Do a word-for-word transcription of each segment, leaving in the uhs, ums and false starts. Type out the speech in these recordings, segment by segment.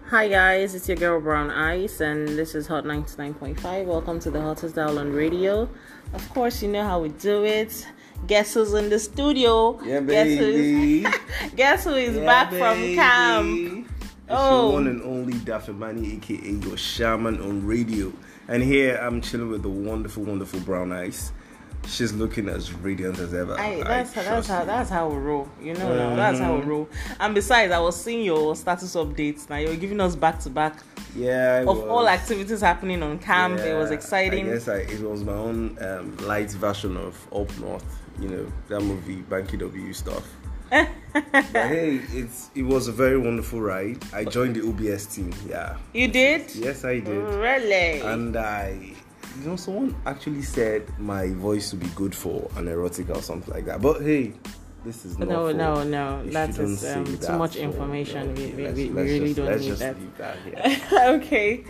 Hi guys, it's your girl Brown Ice and this is Hot ninety-nine point five. Welcome to the hottest dial on radio. Of course, you know how we do it. Guess who's in the studio? Yeah, baby. Guess, who's, guess who is yeah, back baby. from camp? It's Oh. your one and only Dafemani, aka your shaman on radio. And here I'm chilling with the wonderful, wonderful Brown Ice. She's looking as radiant as ever. Aye, that's I how, that's how you. that's how we roll. You know, now, Mhm. that's how we roll. And besides, I was seeing your status updates. Now you're giving us back to back Yeah, I of was. all activities happening on camp. It was Yeah, exciting. I guess I, it was my own um, light version of Up North. You know, that movie, Banky W stuff. But hey, it's it was a very wonderful ride. I joined the O B S team. Yeah. You did? Yes, I did. Really? And I, you know, someone actually said my voice would be good for an erotica or something like that. But hey, this is not. No, for, no, no. you That shouldn't is say um, that too much for- information. okay, we we, let's- we let's really just- don't let's need just that. leave that here. Okay.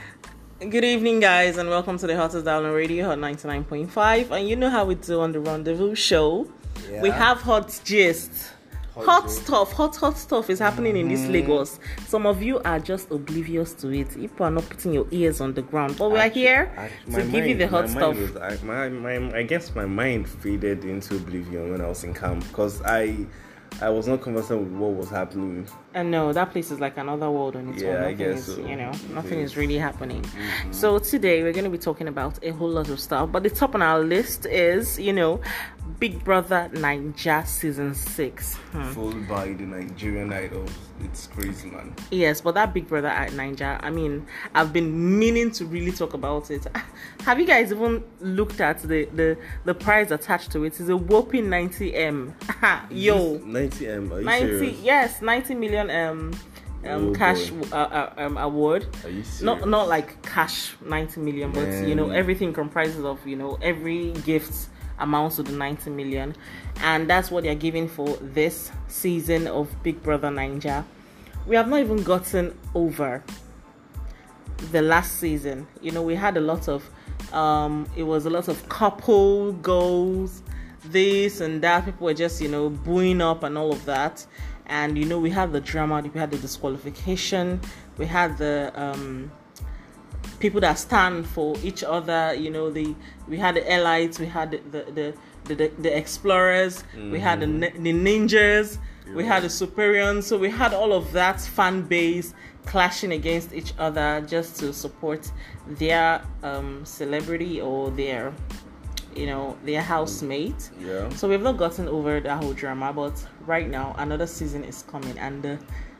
Good evening, guys, and welcome to the hottest dial on radio, Hot ninety-nine point five. And you know how we do on the Rendezvous show. Yeah. We have hot gist. Hot Hot gist. stuff, hot, hot stuff is happening in this Mhm. Lagos. Some of you are just oblivious to it. People are not putting your ears on the ground. But we are Actu- here act- to my give you mind- the hot my stuff. mind was- I, my, my, I guess my mind faded into oblivion when I was in camp because I, I was not conversant with what was happening. And no, that place is like another world on its Yeah, own. I Nothing guess is, so. you know, It nothing is is. really happening. Mhm. So today we're going to be talking about a whole lot of stuff. But the top on our list is, you know, Big Brother Naija season six. Hmm. Followed by the Nigerian Idols. It's crazy, man. Yes, but that Big Brother at Naija, I mean, I've been meaning to really talk about it. Have you guys even looked at the the, the price attached to it? It's a whopping ninety M. Yo. ninety M. Are you ninety, serious? yes, ninety million um um Oh, cash boy. uh, uh, um award. Are you serious? Not not like cash ninety million, but you know Man. everything comprises of, you know, every gift amounts to the ninety million, and that's what they're giving for this season of Big Brother Naija. We have not even gotten over the last season. You know, we had a lot of um it was a lot of couple goals, this and that. People were just, you know, booing up and all of that. And you know, we had the drama, we had the disqualification, we had the um people that stand for each other. You know, the we had the elites, we had the the the, the, the explorers, mm-hmm. we had the, the ninjas, yeah. we had the superiors. So we had all of that fan base clashing against each other just to support their um celebrity or their, you know, their housemate. Yeah. So we've not gotten over that whole drama, but right now another season is coming, and the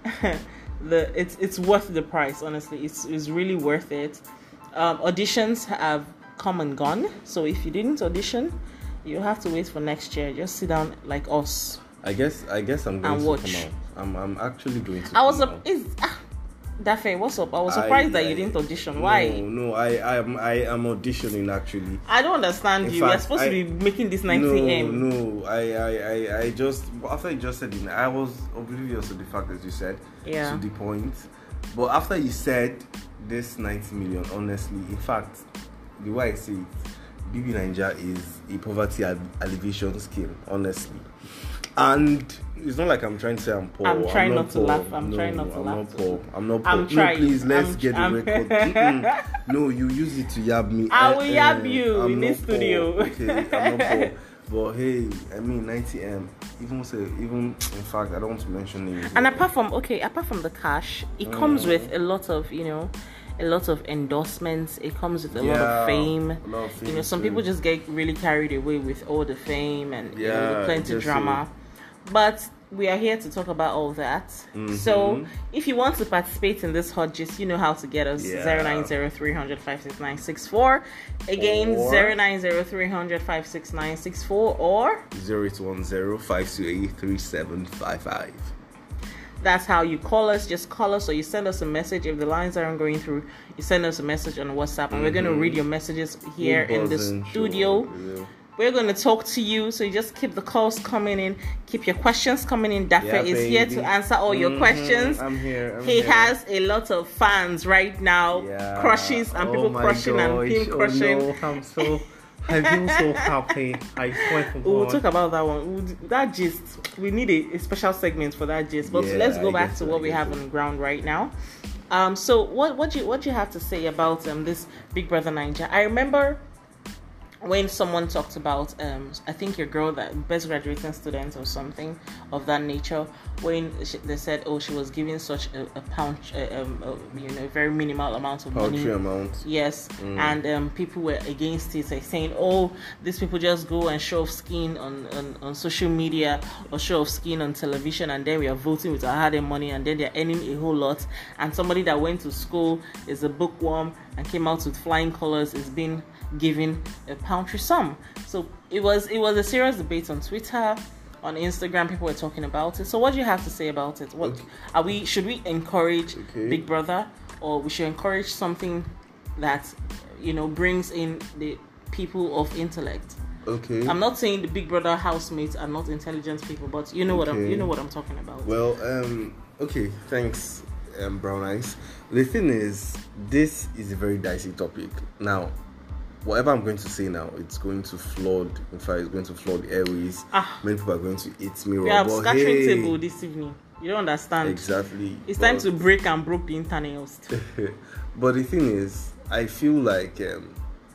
the it's it's worth the price. Honestly, it's it's really worth it. Um, auditions have come and gone, so if you didn't audition, you have to wait for next year. Just sit down like us. I guess I guess I'm going And to watch. come out. I'm I'm actually going to. I was come a, out. is ah, Dafe, what's up? I was surprised I- that you I- didn't audition. Why? No, no, I I am I am auditioning actually. I don't understand In you. fact, You're supposed I- to be making this ninety No, M. no, I, I, I, I just after you just said it, I was oblivious to the fact that you said Yeah. to the point. But after you said this ninety million, honestly, in fact, the way I see it, B B Naija is a poverty al- alleviation scheme, honestly. And it's not like I'm trying to say I'm poor. I'm trying not to poor. laugh. I'm no, trying not to I'm laugh not too. poor. I'm not poor. I'm no, trying. please, let's I'm- get the I'm- record. Mm-mm. No, you use it to yab me. I Eh, will eh, yab you I'm in not this poor. studio. Okay, I'm not poor. But hey, I mean ninety M. Even say, even in fact, I don't want to mention names. And here. apart from okay, apart from the cash, it Mm. comes with a lot of, you know, a lot of endorsements. It comes with a lot Yeah, of fame. a lot of You know, fame some too. people just get really carried away with all the fame and you know, Yeah, the plenty just drama. But we are here to talk about all that. Mhm. So if you want to participate in this hot gist, you know how to get us. Yeah. zero nine zero three hundred five six nine six four. Again, Or- zero nine zero three hundred five six nine six four, or zero eight one zero five two eight three seven five five. that's how you call us. Just call us, or you send us a message. If the lines aren't going through, you send us a message on WhatsApp, and we're going to Mhm. read your messages here in the Buzzing, studio. sure, yeah. We're going to talk to you, so you just keep the calls coming in, keep your questions coming in. Dafe Yeah, is here baby. to answer all your Mhm, questions. I'm here. I'm He here. has a lot of fans right now, Yeah. crushes and Oh people my crushing and gosh. him crushing. Oh no, I'm so I feel so happy. I swear to We'll God. talk about that one. We'll do- that gist, we need a, a special segment for that gist. But Yeah, let's go I back guess to so, what I we guess have so. on the ground right now. Um, so what what do you what do you have to say about um this Big Brother Nigeria? I remember when someone talked about um I think your girl, that best graduating student or something of that nature, when she, they said, oh, she was giving such a, a pound uh, um a, you know very minimal amount of Paltry money. amount. Yes. Mm. And um people were against it, like saying, oh, these people just go and show off skin on, on on social media or show off skin on television, and then we are voting with our hard-earned money, and then they're earning a whole lot, and somebody that went to school, is a bookworm, and came out with flying colors, is being given a paltry sum. So it was it was a serious debate on Twitter, on Instagram. People were talking about it. So what do you have to say about it? What Okay. are we? Should we encourage Okay. Big Brother, or we should encourage something that, you know, brings in the people of intellect? Okay. I'm not saying the Big Brother housemates are not intelligent people, but you know what I'm Okay. you know what I'm talking about. Well, um, okay, thanks, um, Brown Eyes. The thing is, this is a very dicey topic. Now, whatever I'm going to say now, it's going to flood. In fact, it's going to flood the airways. Ah. Many people are going to eat me We raw. have But scattering hey, table this evening. You don't understand. exactly. It's time But- to break and broke the internet. But the thing is, I feel like um,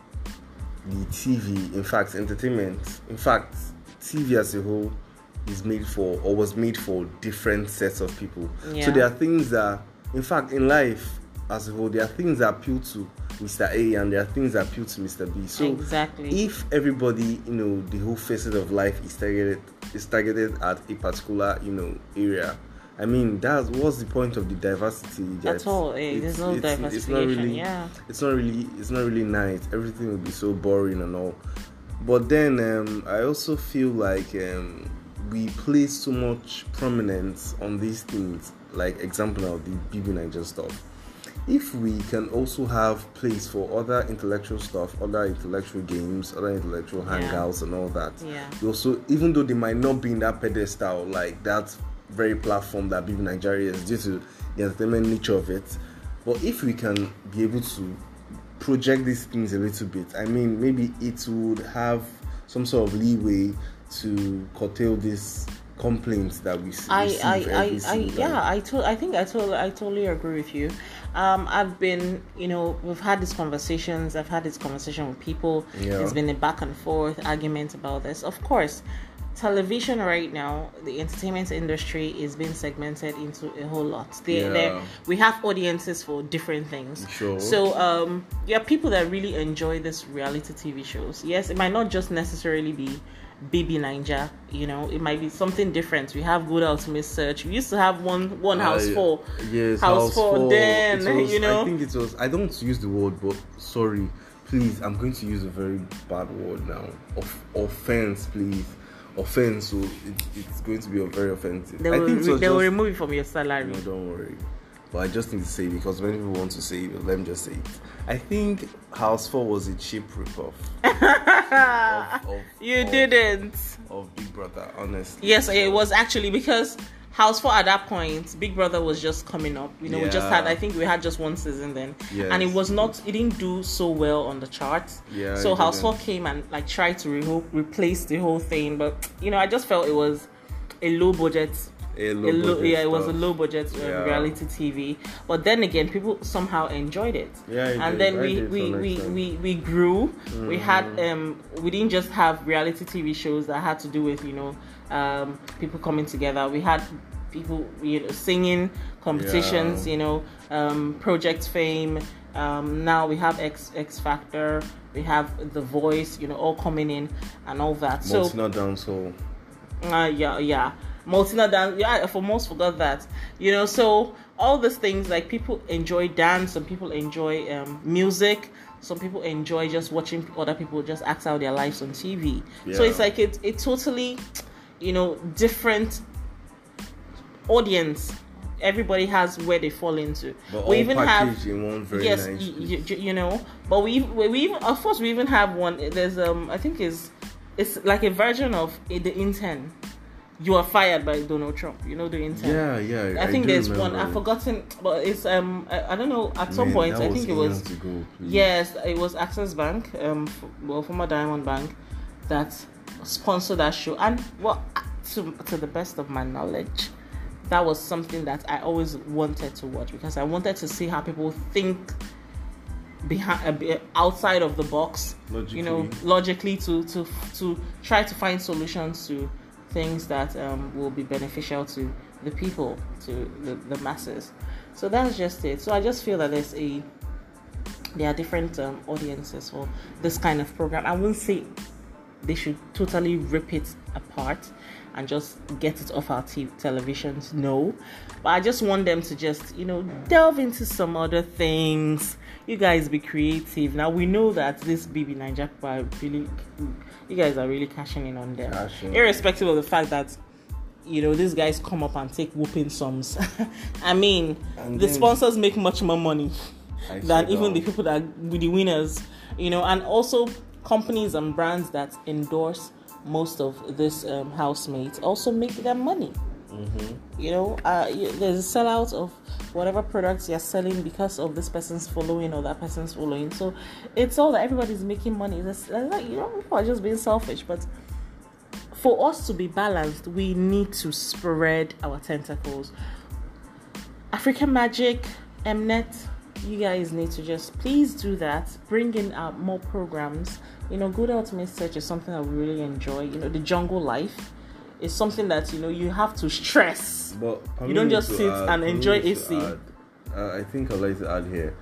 the T V, in fact, entertainment, in fact, T V as a whole is made for, or was made for, different sets of people. Yeah. So there are things that, in fact, in life as a whole, there are things that appeal to Mister A and there are things that appeal to Mister B. So Exactly. if everybody, you know, the whole facet of life is targeted is targeted at a particular, you know, area, I mean, that's what's the point of the diversity? That's all. Eh, there's no diversification. It's not really, yeah. it's not really, it's not really nice. Everything will be so boring and all. But then um, I also feel like um, we place so much prominence on these things, like example of the B B Nigeria stuff. If we can also have place for other intellectual stuff, other intellectual games, other intellectual hangouts and all that, Yeah. we also, even though they might not be in that pedestal, like that very platform that B B Nigeria is, due to the entertainment nature of it, but if we can be able to project these things a little bit, I mean, maybe it would have some sort of leeway to curtail this complaints that we see. I, receive I, every I, I, single yeah, time. I, to, I think I totally, I totally agree with you. Um, I've been, you know, we've had these conversations. I've had this conversation with people. Yeah. There's been a back and forth argument about this. Of course, television right now, the entertainment industry is being segmented into a whole lot. They, Yeah. they, we have audiences for different things. Sure. So, um, there are people that really enjoy this reality T V shows. Yes, it might not just necessarily be B B Ninja, you know, it might be something different. We have Good Ultimate Search. We used to have one one house Uh, for yes, house for then, It was- you know. I think it was. I don't use the word, but sorry, please. I'm going to use a very bad word now. Of offense, please. Offense. So it, it's going to be a very offensive. They I will, think it re- was they will just- remove it from your salary. No, don't worry. But I just need to say it because many people want to say it. But let me just say it. I think House Four was a cheap ripoff. of, of, You of, didn't. of Big Brother, honestly. Yes, it was actually because House Four at that point, Big Brother was just coming up. You know, we just Yeah. had, I think we had just one season then, Yes. and it was not, it didn't do so well on the charts. Yeah, So it House didn't. Four came and like tried to re- replace the whole thing, but you know, I just felt it was a low budget. A A low low, budget yeah, it was a stuff. low budget um, Yeah. reality T V. But then again, people somehow enjoyed it. Yeah, it and did. then I we did to we, an we, extent. we we grew. We had Mm. um we didn't just have reality T V shows that had to do with, you know, um people coming together. We had people, you know, singing competitions, Yeah. you know, um Project Fame. Um now we have X X Factor, we have The Voice, you know, all coming in and all that. So Multina Dancehall. uh, yeah, yeah. Multina dance. Yeah, I for most forgot that. You know, so all these things, like people enjoy dance, some people enjoy um, music, some people enjoy just watching other people just act out their lives on T V. So Yeah. it's like it, it totally, you know, different audience. Everybody has where they fall into. But we all even have packaged in one very yes, nice y- piece. y- you know, but we we we even, of course we even have one. There's um I think is it's like a version of uh, the intern. You are fired by Donald Trump. You know the intern. Yeah, yeah. I think do there's one. remember I've it. forgotten, but it's um I, I don't know. At some Man, point, that I think it was was years ago, please. yes, it was Access Bank, um, f- well, former Diamond Bank, that sponsored that show. And well, to to the best of my knowledge, that was something that I always wanted to watch, because I wanted to see how people think behind, outside of the box, logically. you know, logically to to to try to find solutions to things that um, will be beneficial to the people, to the, the masses. So that's just it. So I just feel that there's a there are different um, audiences for this kind of program. I wouldn't say they should totally rip it apart and just get it off our t- televisions. No, but I just want them to just, you know, delve into some other things. You guys be creative. Now we know that this B B Naija people are really, you guys are really cashing in on them, Cashing. irrespective of the fact that, you know, these guys come up and take whooping sums. I mean, and the sponsors make much more money I than even the people that with the winners, you know, and also companies and brands that endorse most of this um, housemates also make their money. Mm-hmm. You know, uh, there's a sellout of whatever products you're selling because of this person's following or that person's following. So it's all that everybody's making money. It's like, you know, people are just being selfish. But for us to be balanced, we need to spread our tentacles. African Magic, Mnet, you guys need to just please do that. Bring in uh, more programs. You know, Good Ultimate Search is something that we really enjoy. You know, the jungle life is something that, you know, you have to stress. But you don't just sit add, and enjoy A C. Add, uh, I think I'd like to add here.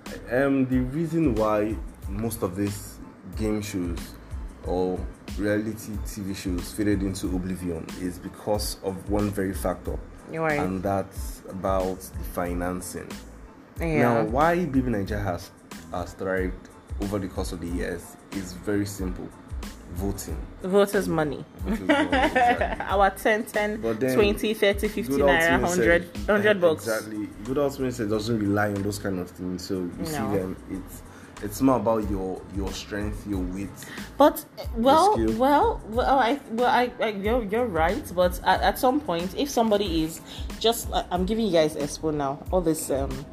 Um, the reason why most of these game shows or reality T V shows faded into oblivion is because of one very factor. You're right. And that's about the financing. Yeah. Now, why B B Naija has, has thrived over the course of the years is very simple. Voting. Voters' money. Voters money exactly. Our ten, ten, twenty, thirty, fifty naira, one hundred, one hundred bucks. Exactly. Good Ultimate doesn't rely on those kind of things. So you no. see them, it's it's more about your your strength, your wit. But well, well, well, I, well, I, I you're, you're right. But at, at some point, if somebody is just, I'm giving you guys expo now. All this um,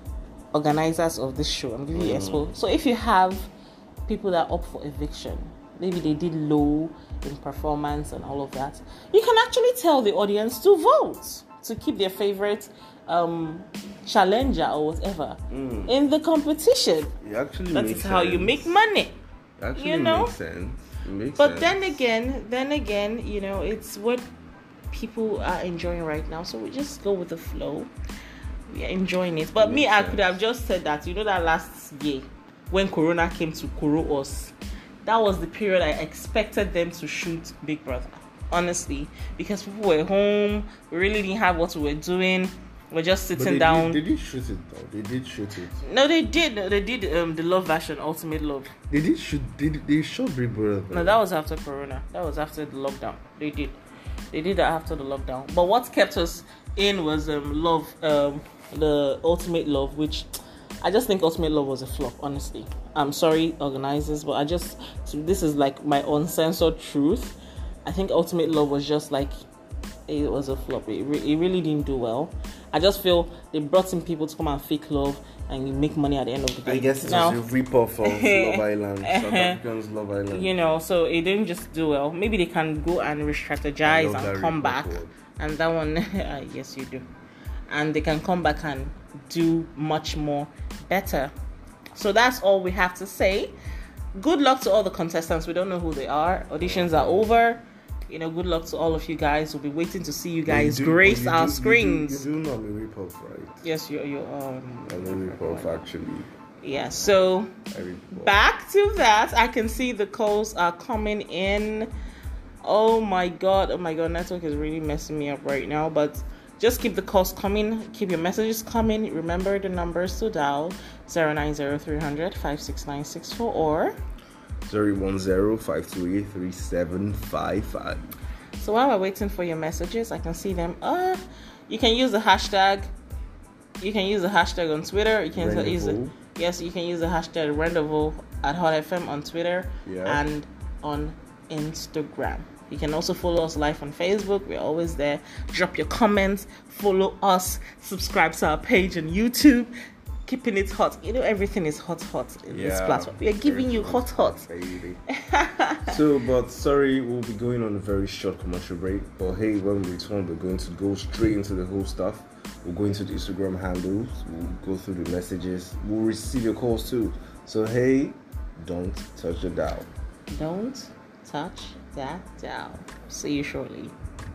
organizers of this show, I'm giving mm. you expo. So if you have people that are up for eviction, maybe they did low in performance and all of that, you can actually tell the audience to vote to keep their favorite um, challenger or whatever mm. in the competition. It actually that makes is how sense. you make money. It actually you know? makes sense. It makes but sense. then again, then again, you know, it's what people are enjoying right now. So we just go with the flow. We are enjoying it. But it me, I sense. could have just said that, you know, that last year when Corona came to Koro us, that was the period I expected them to shoot Big Brother, honestly, because people were home. We really didn't have what we were doing. We're just sitting but they down. Did, they did shoot it though. They did shoot it. No, they did. They did um, the Love version, Ultimate Love. They did shoot. They they shot Big Brother. No, that was after Corona. That was after the lockdown. They did. They did that after the lockdown. But what kept us in was um Love, um the Ultimate Love, which I just think Ultimate Love was a flop, honestly. I'm sorry, organizers, but I just, this is like my uncensored truth. I think Ultimate Love was just like, it was a flop. It, re- it really didn't do well. I just feel they brought in people to come and fake love and you make money at the end of the day. I guess it now, was a rip-off of Love Island, South Africans Love Island. You know, so it didn't just do well. Maybe they can go and re-strategize and come back. Word. And that one, yes, you do. And they can come back and do much more better. So that's all we have to say. Good luck to all the contestants. We don't know who they are. Auditions are over. You know, good luck to all of you guys. We'll be waiting to see you guys you do, grace you our do, screens. You do, you do know I'm a rip-off, right? Yes, you're. you're um, I'm a rip-off, actually. Yeah, so back to that. I can see the calls are coming in. Oh my god. Oh my god. Network is really messing me up right now. But just keep the calls coming. Keep your messages coming. Remember the numbers to dial zero nine zero three hundred five six nine six four or zero one zero five two eight three seven five five. So while we're waiting for your messages, I can see them. Uh, you can use the hashtag. You can use the hashtag on Twitter. You can Rendezvous. use it. Yes, you can use the hashtag Rendezvous at Hot F M on Twitter yeah. and on Instagram. You can also follow us live on Facebook. We're always there. Drop your comments. Follow us. Subscribe to our page on YouTube. keeping it hot. You know, everything is hot, hot in Yeah, this platform. We are giving you hot, hot. baby. So, but sorry, we'll be going on a very short commercial break. But hey, when we return, we're going to go straight into the whole stuff. We'll go into the Instagram handles. We'll go through the messages. We'll receive your calls too. So hey, don't touch the dial. Don't touch that dial. See you shortly.